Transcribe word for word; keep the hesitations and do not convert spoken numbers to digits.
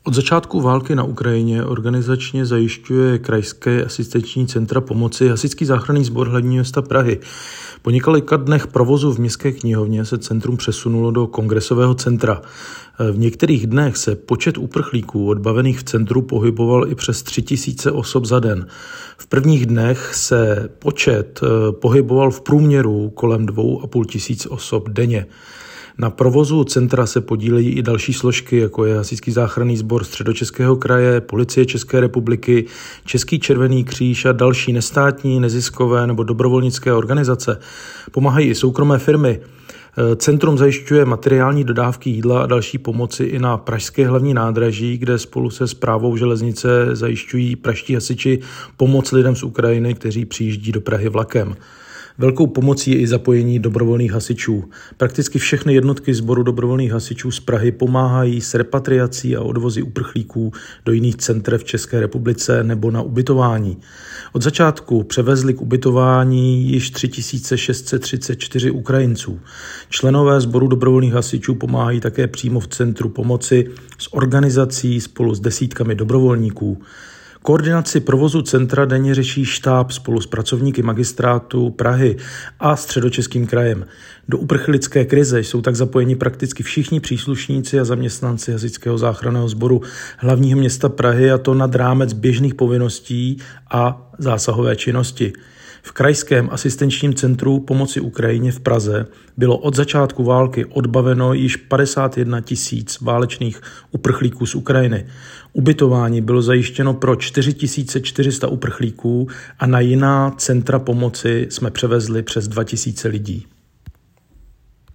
Od začátku války na Ukrajině organizačně zajišťuje Krajské asistenční centra pomoci Hasičský záchranný sbor hlavního města Prahy. Po několika dnech provozu v městské knihovně se centrum přesunulo do kongresového centra. V některých dnech se počet uprchlíků odbavených v centru pohyboval i přes tři tisíce osob za den. V prvních dnech se počet pohyboval v průměru kolem dvou a půl tisíc osob denně. Na provozu centra se podílejí i další složky, jako je Hasičský záchranný sbor Středočeského kraje, Policie České republiky, Český červený kříž a další nestátní, neziskové nebo dobrovolnické organizace. Pomáhají i soukromé firmy. Centrum zajišťuje materiální dodávky jídla a další pomoci i na pražské hlavní nádraží, kde spolu se správou železnice zajišťují pražští hasiči pomoc lidem z Ukrajiny, kteří přijíždí do Prahy vlakem. Velkou pomocí je i zapojení dobrovolných hasičů. Prakticky všechny jednotky sboru dobrovolných hasičů z Prahy pomáhají s repatriací a odvozy uprchlíků do jiných center v České republice nebo na ubytování. Od začátku převezli k ubytování již tři tisíce šest set třicet čtyři Ukrajinců. Členové sboru dobrovolných hasičů pomáhají také přímo v centru pomoci s organizací spolu s desítkami dobrovolníků. Koordinaci provozu centra denně řeší štáb spolu s pracovníky magistrátu Prahy a Středočeským krajem. Do uprchlické krize jsou tak zapojeni prakticky všichni příslušníci a zaměstnanci Hasičského záchranného sboru hlavního města Prahy, a to nad rámec běžných povinností a zásahové činnosti. V Krajském asistenčním centru pomoci Ukrajině v Praze bylo od začátku války odbaveno již padesát jedna tisíc válečných uprchlíků z Ukrajiny. Ubytování bylo zajištěno pro čtyři tisíce čtyři sta uprchlíků a na jiná centra pomoci jsme převezli přes dva tisíce lidí.